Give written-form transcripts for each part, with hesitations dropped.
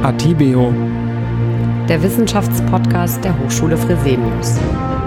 Atibio, der Wissenschaftspodcast der Hochschule Fresenius.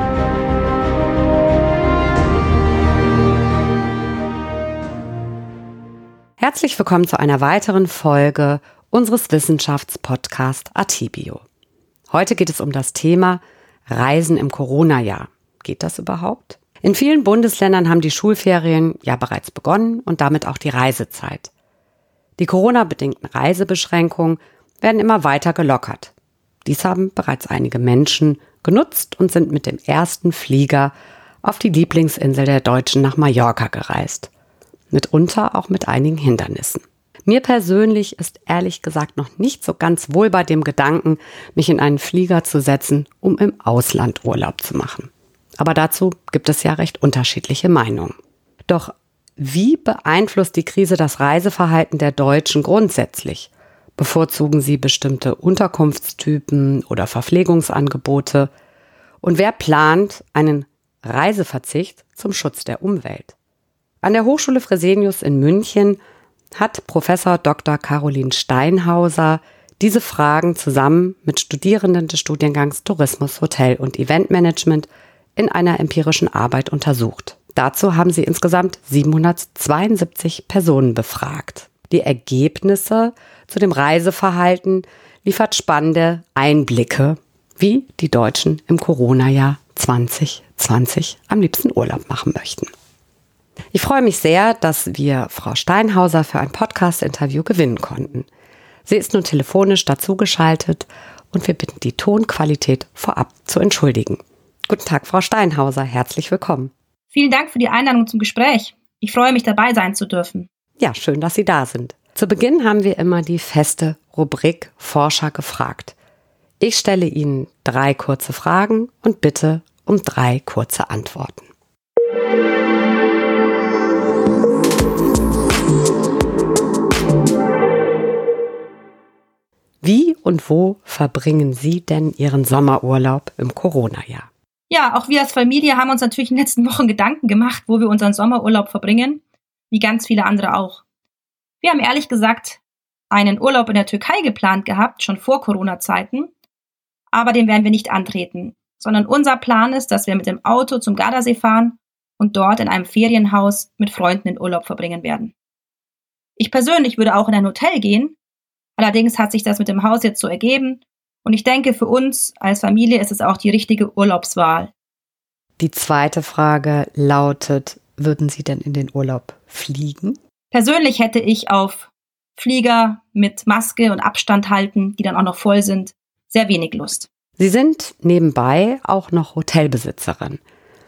Herzlich willkommen zu einer weiteren Folge unseres Wissenschaftspodcasts Atibio. Heute geht es um das Thema Reisen im Corona-Jahr. Geht das überhaupt? In vielen Bundesländern haben die Schulferien ja bereits begonnen und damit auch die Reisezeit. Die Corona-bedingten Reisebeschränkungen werden immer weiter gelockert. Dies haben bereits einige Menschen genutzt und sind mit dem ersten Flieger auf die Lieblingsinsel der Deutschen nach Mallorca gereist. Mitunter auch mit einigen Hindernissen. Mir persönlich ist ehrlich gesagt noch nicht so ganz wohl bei dem Gedanken, mich in einen Flieger zu setzen, um im Ausland Urlaub zu machen. Aber dazu gibt es ja recht unterschiedliche Meinungen. Doch wie beeinflusst die Krise das Reiseverhalten der Deutschen grundsätzlich? Bevorzugen sie bestimmte Unterkunftstypen oder Verpflegungsangebote? Und wer plant einen Reiseverzicht zum Schutz der Umwelt? An der Hochschule Fresenius in München hat Professor Dr. Caroline Steinhauser diese Fragen zusammen mit Studierenden des Studiengangs Tourismus, Hotel- und Eventmanagement in einer empirischen Arbeit untersucht. Dazu haben sie insgesamt 772 Personen befragt. Die Ergebnisse zu dem Reiseverhalten liefert spannende Einblicke, wie die Deutschen im Corona-Jahr 2020 am liebsten Urlaub machen möchten. Ich freue mich sehr, dass wir Frau Steinhauser für ein Podcast-Interview gewinnen konnten. Sie ist nun telefonisch dazugeschaltet und wir bitten die Tonqualität vorab zu entschuldigen. Guten Tag, Frau Steinhauser, herzlich willkommen. Vielen Dank für die Einladung zum Gespräch. Ich freue mich, dabei sein zu dürfen. Ja, schön, dass Sie da sind. Zu Beginn haben wir immer die feste Rubrik Forscher gefragt. Ich stelle Ihnen 3 kurze Fragen und bitte um 3 kurze Antworten. Wie und wo verbringen Sie denn Ihren Sommerurlaub im Corona-Jahr? Ja, auch wir als Familie haben uns natürlich in den letzten Wochen Gedanken gemacht, wo wir unseren Sommerurlaub verbringen, wie ganz viele andere auch. Wir haben ehrlich gesagt einen Urlaub in der Türkei geplant gehabt, schon vor Corona-Zeiten, aber den werden wir nicht antreten, sondern unser Plan ist, dass wir mit dem Auto zum Gardasee fahren und dort in einem Ferienhaus mit Freunden den Urlaub verbringen werden. Ich persönlich würde auch in ein Hotel gehen, allerdings hat sich das mit dem Haus jetzt so ergeben und ich denke, für uns als Familie ist es auch die richtige Urlaubswahl. Die zweite Frage lautet, würden Sie denn in den Urlaub fliegen? Persönlich hätte ich auf Flieger mit Maske und Abstand halten, die dann auch noch voll sind, sehr wenig Lust. Sie sind nebenbei auch noch Hotelbesitzerin.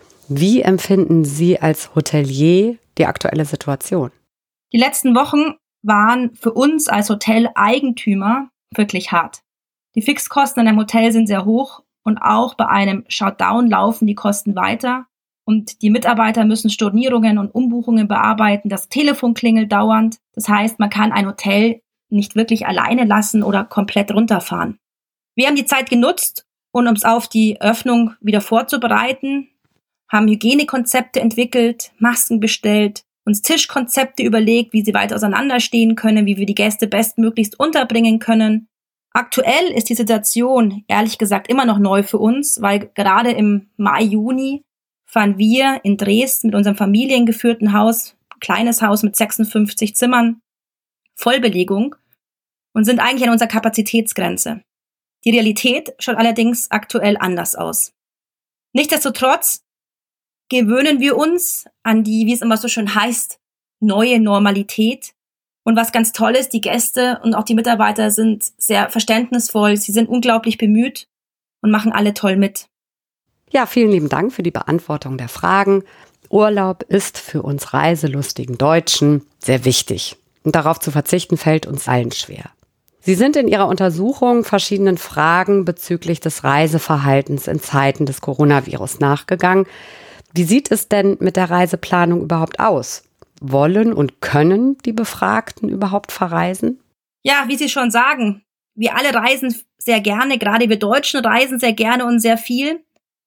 Wie empfinden Sie als Hotelier die aktuelle Situation? Die letzten Wochen waren für uns als Hoteleigentümer wirklich hart. Die Fixkosten in einem Hotel sind sehr hoch und auch bei einem Shutdown laufen die Kosten weiter. Und die Mitarbeiter müssen Stornierungen und Umbuchungen bearbeiten. Das Telefon klingelt dauernd. Das heißt, man kann ein Hotel nicht wirklich alleine lassen oder komplett runterfahren. Wir haben die Zeit genutzt, um uns auf die Öffnung wieder vorzubereiten, haben Hygienekonzepte entwickelt, Masken bestellt, uns Tischkonzepte überlegt, wie sie weiter auseinanderstehen können, wie wir die Gäste bestmöglichst unterbringen können. Aktuell ist die Situation, ehrlich gesagt, immer noch neu für uns, weil gerade im Mai, Juni fahren wir in Dresden mit unserem familiengeführten Haus, kleines Haus mit 56 Zimmern, Vollbelegung und sind eigentlich an unserer Kapazitätsgrenze. Die Realität schaut allerdings aktuell anders aus. Nichtsdestotrotz gewöhnen wir uns an die, wie es immer so schön heißt, neue Normalität. Und was ganz toll ist, die Gäste und auch die Mitarbeiter sind sehr verständnisvoll, sie sind unglaublich bemüht und machen alle toll mit. Ja, vielen lieben Dank für die Beantwortung der Fragen. Urlaub ist für uns reiselustigen Deutschen sehr wichtig. Und darauf zu verzichten, fällt uns allen schwer. Sie sind in Ihrer Untersuchung verschiedenen Fragen bezüglich des Reiseverhaltens in Zeiten des Coronavirus nachgegangen. Wie sieht es denn mit der Reiseplanung überhaupt aus? Wollen und können die Befragten überhaupt verreisen? Ja, wie Sie schon sagen, wir alle reisen sehr gerne, gerade wir Deutschen reisen sehr gerne und sehr viel.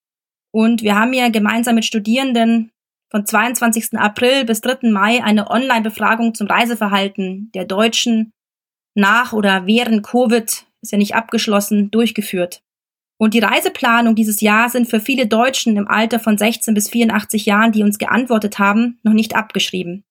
Und wir haben ja gemeinsam mit Studierenden von 22. April bis 3. Mai eine Online-Befragung zum Reiseverhalten der Deutschen nach oder während Covid ist ja nicht abgeschlossen, durchgeführt. Und die Reiseplanung dieses Jahr sind für viele Deutschen im Alter von 16 bis 84 Jahren, die uns geantwortet haben, noch nicht abgeschrieben.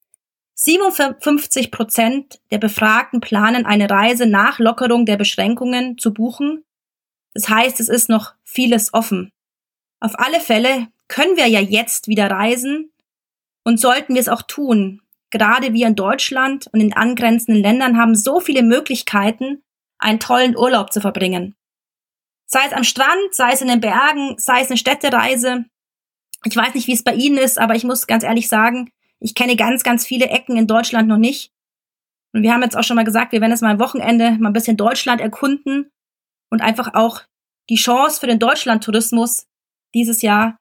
57% der Befragten planen eine Reise nach Lockerung der Beschränkungen zu buchen. Das heißt, es ist noch vieles offen. Auf alle Fälle können wir ja jetzt wieder reisen und sollten wir es auch tun. Gerade wir in Deutschland und in angrenzenden Ländern haben so viele Möglichkeiten, einen tollen Urlaub zu verbringen. Sei es am Strand, sei es in den Bergen, sei es eine Städtereise. Ich weiß nicht, wie es bei Ihnen ist, aber ich muss ganz ehrlich sagen, ich kenne ganz, ganz viele Ecken in Deutschland noch nicht. Und wir haben jetzt auch schon mal gesagt, wir werden jetzt mal am Wochenende mal ein bisschen Deutschland erkunden und einfach auch die Chance für den Deutschlandtourismus dieses Jahr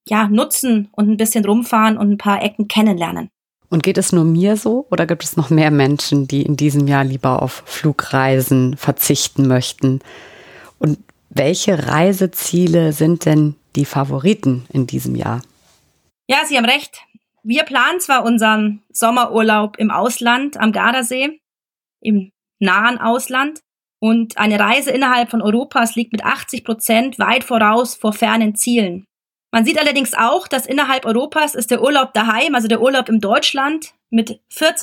nutzen und ein bisschen rumfahren und ein paar Ecken kennenlernen. Und geht es nur mir so oder gibt es noch mehr Menschen, die in diesem Jahr lieber auf Flugreisen verzichten möchten? Und welche Reiseziele sind denn die Favoriten in diesem Jahr? Ja, Sie haben recht. Wir planen zwar unseren Sommerurlaub im Ausland am Gardasee, im nahen Ausland, und eine Reise innerhalb von Europas liegt mit 80% weit voraus vor fernen Zielen. Man sieht allerdings auch, dass innerhalb Europas ist der Urlaub daheim, also der Urlaub in Deutschland, mit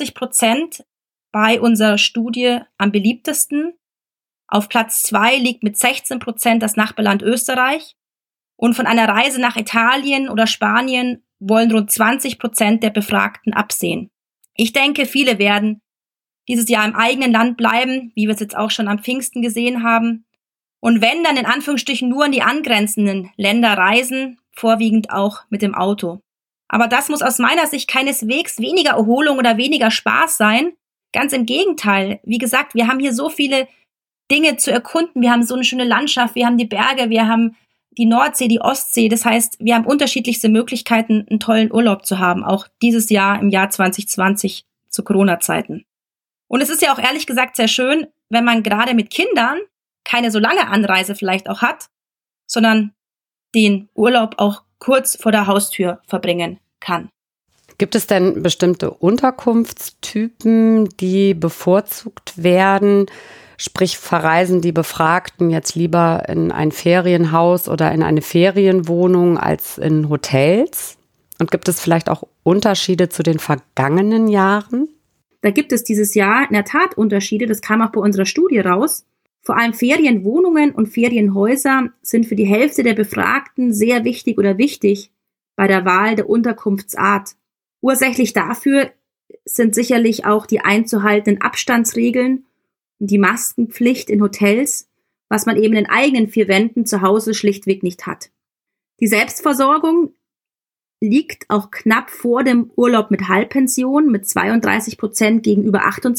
40% bei unserer Studie am beliebtesten. Auf Platz 2 liegt mit 16% das Nachbarland Österreich. Und von einer Reise nach Italien oder Spanien wollen rund 20% der Befragten absehen. Ich denke, viele werden dieses Jahr im eigenen Land bleiben, wie wir es jetzt auch schon am Pfingsten gesehen haben. Und wenn, dann in Anführungsstrichen nur in die angrenzenden Länder reisen, vorwiegend auch mit dem Auto. Aber das muss aus meiner Sicht keineswegs weniger Erholung oder weniger Spaß sein. Ganz im Gegenteil. Wie gesagt, wir haben hier so viele Dinge zu erkunden. Wir haben so eine schöne Landschaft, wir haben die Berge, wir haben die Nordsee, die Ostsee. Das heißt, wir haben unterschiedlichste Möglichkeiten, einen tollen Urlaub zu haben. Auch dieses Jahr, im Jahr 2020, zu Corona-Zeiten. Und es ist ja auch ehrlich gesagt sehr schön, wenn man gerade mit Kindern keine so lange Anreise vielleicht auch hat, sondern den Urlaub auch kurz vor der Haustür verbringen kann. Gibt es denn bestimmte Unterkunftstypen, die bevorzugt werden? Sprich, verreisen die Befragten jetzt lieber in ein Ferienhaus oder in eine Ferienwohnung als in Hotels? Und gibt es vielleicht auch Unterschiede zu den vergangenen Jahren? Da gibt es dieses Jahr in der Tat Unterschiede, das kam auch bei unserer Studie raus. Vor allem Ferienwohnungen und Ferienhäuser sind für die Hälfte der Befragten sehr wichtig oder wichtig bei der Wahl der Unterkunftsart. Ursächlich dafür sind sicherlich auch die einzuhaltenden Abstandsregeln und die Maskenpflicht in Hotels, was man eben in eigenen 4 Wänden zu Hause schlichtweg nicht hat. Die Selbstversorgung liegt auch knapp vor dem Urlaub mit Halbpension mit 32% gegenüber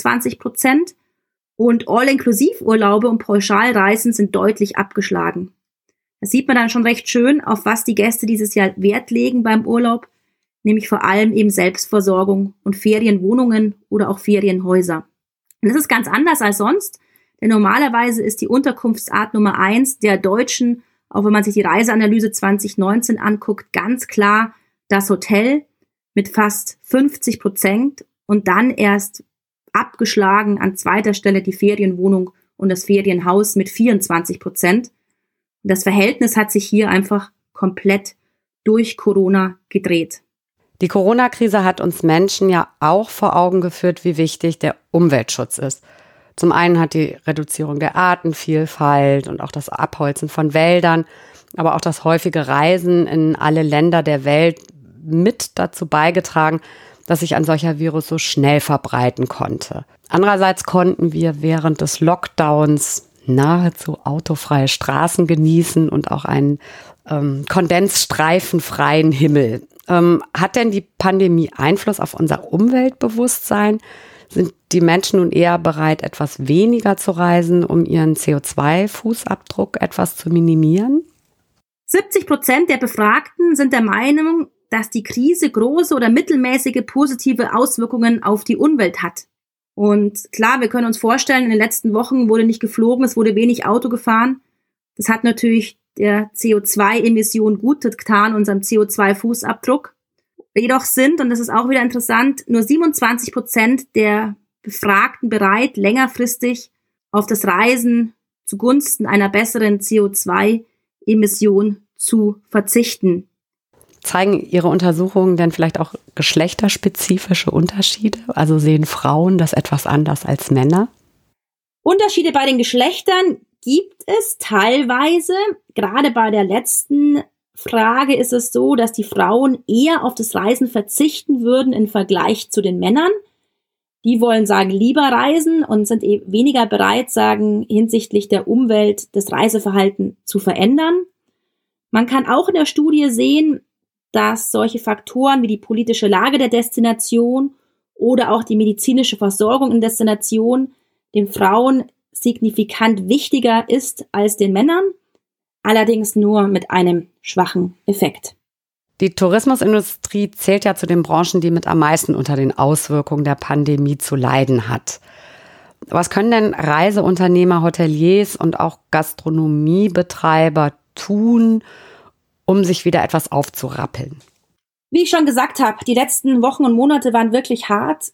28%. Und All-Inklusiv-Urlaube und Pauschalreisen sind deutlich abgeschlagen. Da sieht man dann schon recht schön, auf was die Gäste dieses Jahr Wert legen beim Urlaub, nämlich vor allem eben Selbstversorgung und Ferienwohnungen oder auch Ferienhäuser. Und das ist ganz anders als sonst, denn normalerweise ist die Unterkunftsart Nummer 1 der Deutschen, auch wenn man sich die Reiseanalyse 2019 anguckt, ganz klar das Hotel mit fast 50% und dann erst abgeschlagen an zweiter Stelle die Ferienwohnung und das Ferienhaus mit 24%. Und das Verhältnis hat sich hier einfach komplett durch Corona gedreht. Die Corona-Krise hat uns Menschen ja auch vor Augen geführt, wie wichtig der Umweltschutz ist. Zum einen hat die Reduzierung der Artenvielfalt und auch das Abholzen von Wäldern, aber auch das häufige Reisen in alle Länder der Welt mit dazu beigetragen, dass sich ein solcher Virus so schnell verbreiten konnte. Andererseits konnten wir während des Lockdowns nahezu autofreie Straßen genießen und auch einen kondensstreifenfreien Himmel. Hat denn die Pandemie Einfluss auf unser Umweltbewusstsein? Sind die Menschen nun eher bereit, etwas weniger zu reisen, um ihren CO2-Fußabdruck etwas zu minimieren? 70% der Befragten sind der Meinung, dass die Krise große oder mittelmäßige positive Auswirkungen auf die Umwelt hat. Und klar, wir können uns vorstellen, in den letzten Wochen wurde nicht geflogen, es wurde wenig Auto gefahren. Das hat natürlich der CO2-Emission gut getan, unserem CO2-Fußabdruck. Jedoch sind, und das ist auch wieder interessant, nur 27% der Befragten bereit, längerfristig auf das Reisen zugunsten einer besseren CO2-Emission zu verzichten. Zeigen Ihre Untersuchungen denn vielleicht auch geschlechterspezifische Unterschiede? Also sehen Frauen das etwas anders als Männer? Unterschiede bei den Geschlechtern gibt es teilweise. Gerade bei der letzten Frage ist es so, dass die Frauen eher auf das Reisen verzichten würden im Vergleich zu den Männern. Die wollen sagen, lieber reisen und sind weniger bereit, sagen, hinsichtlich der Umwelt das Reiseverhalten zu verändern. Man kann auch in der Studie sehen, dass solche Faktoren wie die politische Lage der Destination oder auch die medizinische Versorgung in Destination den Frauen signifikant wichtiger ist als den Männern, allerdings nur mit einem schwachen Effekt. Die Tourismusindustrie zählt ja zu den Branchen, die mit am meisten unter den Auswirkungen der Pandemie zu leiden hat. Was können denn Reiseunternehmer, Hoteliers und auch Gastronomiebetreiber tun, um sich wieder etwas aufzurappeln? Wie ich schon gesagt habe, die letzten Wochen und Monate waren wirklich hart.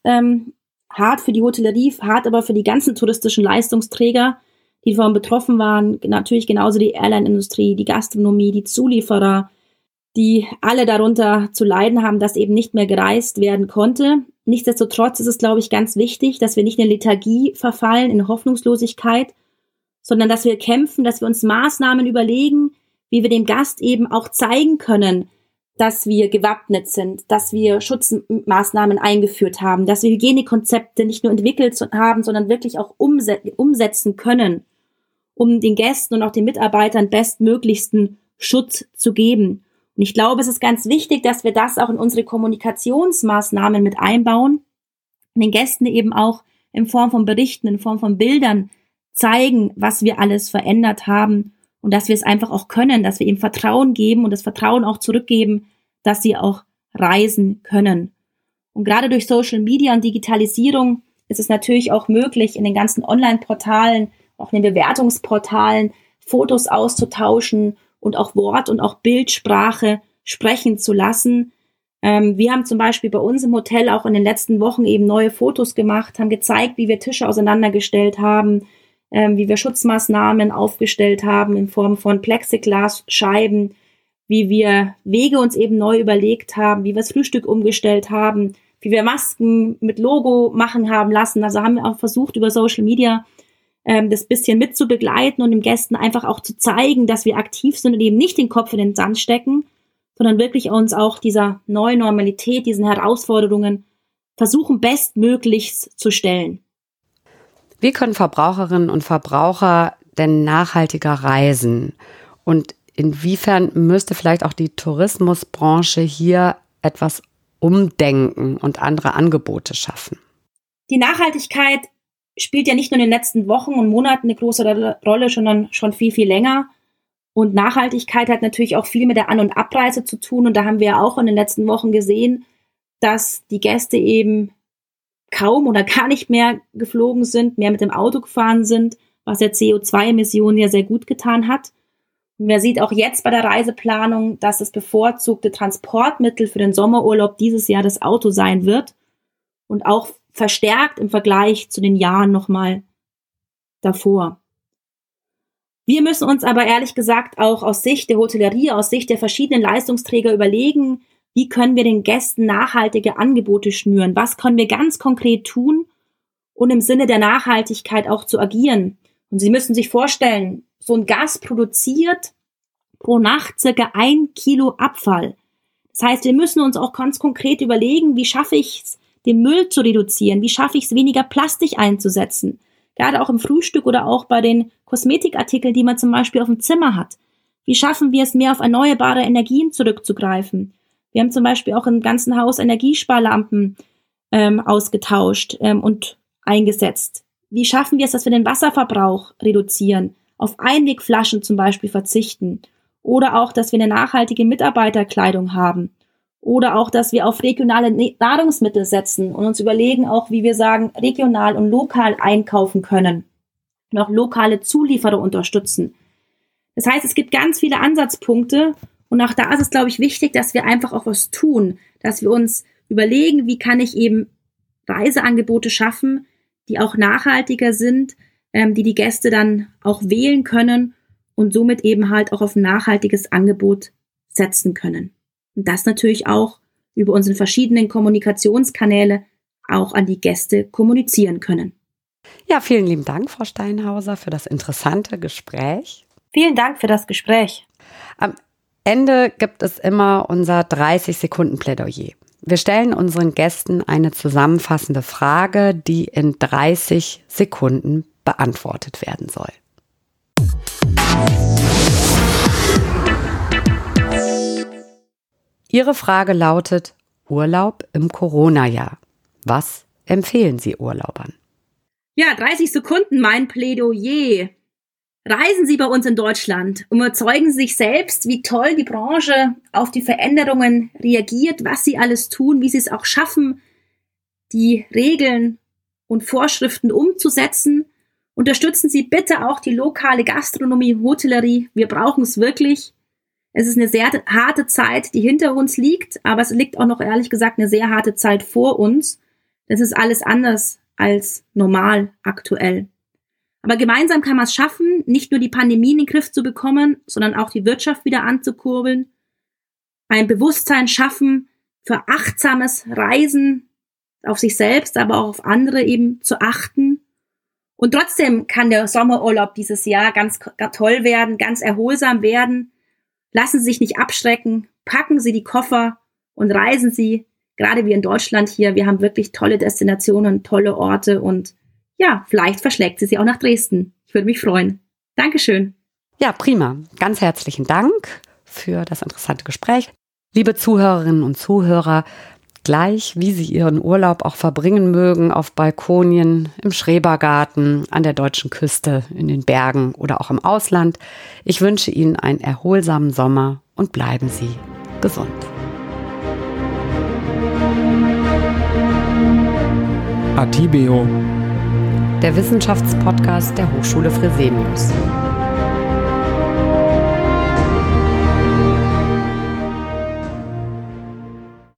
Hart für die Hotellerie, hart aber für die ganzen touristischen Leistungsträger, die davon betroffen waren. Natürlich genauso die Airline-Industrie, die Gastronomie, die Zulieferer, die alle darunter zu leiden haben, dass eben nicht mehr gereist werden konnte. Nichtsdestotrotz ist es, glaube ich, ganz wichtig, dass wir nicht in Lethargie verfallen, in Hoffnungslosigkeit, sondern dass wir kämpfen, dass wir uns Maßnahmen überlegen, wie wir dem Gast eben auch zeigen können, dass wir gewappnet sind, dass wir Schutzmaßnahmen eingeführt haben, dass wir Hygienekonzepte nicht nur entwickelt haben, sondern wirklich auch umsetzen können, um den Gästen und auch den Mitarbeitern bestmöglichsten Schutz zu geben. Und ich glaube, es ist ganz wichtig, dass wir das auch in unsere Kommunikationsmaßnahmen mit einbauen und den Gästen eben auch in Form von Berichten, in Form von Bildern zeigen, was wir alles verändert haben und dass wir es einfach auch können, dass wir ihm Vertrauen geben und das Vertrauen auch zurückgeben, dass sie auch reisen können. Und gerade durch Social Media und Digitalisierung ist es natürlich auch möglich, in den ganzen Online-Portalen, auch in den Bewertungsportalen, Fotos auszutauschen und auch Wort- und auch Bildsprache sprechen zu lassen. Wir haben zum Beispiel bei uns im Hotel auch in den letzten Wochen eben neue Fotos gemacht, haben gezeigt, wie wir Tische auseinandergestellt haben, wie wir Schutzmaßnahmen aufgestellt haben in Form von Plexiglasscheiben, wie wir Wege uns eben neu überlegt haben, wie wir das Frühstück umgestellt haben, wie wir Masken mit Logo machen haben lassen. Also haben wir auch versucht, über Social Media das bisschen mit zu begleiten und den Gästen einfach auch zu zeigen, dass wir aktiv sind und eben nicht den Kopf in den Sand stecken, sondern wirklich uns auch dieser neuen Normalität, diesen Herausforderungen versuchen, bestmöglichst zu stellen. Wie können Verbraucherinnen und Verbraucher denn nachhaltiger reisen? Und inwiefern müsste vielleicht auch die Tourismusbranche hier etwas umdenken und andere Angebote schaffen? Die Nachhaltigkeit spielt ja nicht nur in den letzten Wochen und Monaten eine große Rolle, sondern schon viel, viel länger. Und Nachhaltigkeit hat natürlich auch viel mit der An- und Abreise zu tun. Und da haben wir ja auch in den letzten Wochen gesehen, dass die Gäste eben kaum oder gar nicht mehr geflogen sind, mehr mit dem Auto gefahren sind, was der CO2-Emissionen ja sehr gut getan hat. Und man sieht auch jetzt bei der Reiseplanung, dass das bevorzugte Transportmittel für den Sommerurlaub dieses Jahr das Auto sein wird und auch verstärkt im Vergleich zu den Jahren nochmal davor. Wir müssen uns aber ehrlich gesagt auch aus Sicht der Hotellerie, aus Sicht der verschiedenen Leistungsträger überlegen, wie können wir den Gästen nachhaltige Angebote schnüren? Was können wir ganz konkret tun, um im Sinne der Nachhaltigkeit auch zu agieren? Und Sie müssen sich vorstellen, so ein Gast produziert pro Nacht circa 1 Kilo Abfall. Das heißt, wir müssen uns auch ganz konkret überlegen, wie schaffe ich es, den Müll zu reduzieren? Wie schaffe ich es, weniger Plastik einzusetzen? Gerade auch im Frühstück oder auch bei den Kosmetikartikeln, die man zum Beispiel auf dem Zimmer hat. Wie schaffen wir es, mehr auf erneuerbare Energien zurückzugreifen? Wir haben zum Beispiel auch im ganzen Haus Energiesparlampen ausgetauscht und eingesetzt. Wie schaffen wir es, dass wir den Wasserverbrauch reduzieren, auf Einwegflaschen zum Beispiel verzichten oder auch, dass wir eine nachhaltige Mitarbeiterkleidung haben oder auch, dass wir auf regionale Nahrungsmittel setzen und uns überlegen auch, wie wir sagen, regional und lokal einkaufen können und auch lokale Zulieferer unterstützen. Das heißt, es gibt ganz viele Ansatzpunkte und auch da ist es, glaube ich, wichtig, dass wir einfach auch was tun, dass wir uns überlegen, wie kann ich eben Reiseangebote schaffen, die auch nachhaltiger sind, die Gäste dann auch wählen können und somit eben halt auch auf ein nachhaltiges Angebot setzen können. Und das natürlich auch über unsere verschiedenen Kommunikationskanäle auch an die Gäste kommunizieren können. Ja, vielen lieben Dank, Frau Steinhauser, für das interessante Gespräch. Vielen Dank für das Gespräch. Am Ende gibt es immer unser 30-Sekunden-Plädoyer. Wir stellen unseren Gästen eine zusammenfassende Frage, die in 30 Sekunden beantwortet werden soll. Ihre Frage lautet: Urlaub im Corona-Jahr. Was empfehlen Sie Urlaubern? Ja, 30 Sekunden, mein Plädoyer. Reisen Sie bei uns in Deutschland und überzeugen Sie sich selbst, wie toll die Branche auf die Veränderungen reagiert, was sie alles tun, wie sie es auch schaffen, die Regeln und Vorschriften umzusetzen. Unterstützen Sie bitte auch die lokale Gastronomie, Hotellerie. Wir brauchen es wirklich. Es ist eine sehr harte Zeit, die hinter uns liegt, aber es liegt auch noch, ehrlich gesagt, eine sehr harte Zeit vor uns. Das ist alles anders als normal aktuell. Aber gemeinsam kann man es schaffen, nicht nur die Pandemie in den Griff zu bekommen, sondern auch die Wirtschaft wieder anzukurbeln, ein Bewusstsein schaffen für achtsames Reisen, auf sich selbst, aber auch auf andere eben zu achten. Und trotzdem kann der Sommerurlaub dieses Jahr ganz toll werden, ganz erholsam werden. Lassen Sie sich nicht abschrecken, packen Sie die Koffer und reisen Sie, gerade wie in Deutschland hier. Wir haben wirklich tolle Destinationen, tolle Orte und ja, vielleicht verschlägt sie auch nach Dresden. Ich würde mich freuen. Dankeschön. Ja, prima. Ganz herzlichen Dank für das interessante Gespräch. Liebe Zuhörerinnen und Zuhörer, gleich wie Sie Ihren Urlaub auch verbringen mögen, auf Balkonien, im Schrebergarten, an der deutschen Küste, in den Bergen oder auch im Ausland, ich wünsche Ihnen einen erholsamen Sommer und bleiben Sie gesund. Atibeo, Der Wissenschaftspodcast der Hochschule Fresenius.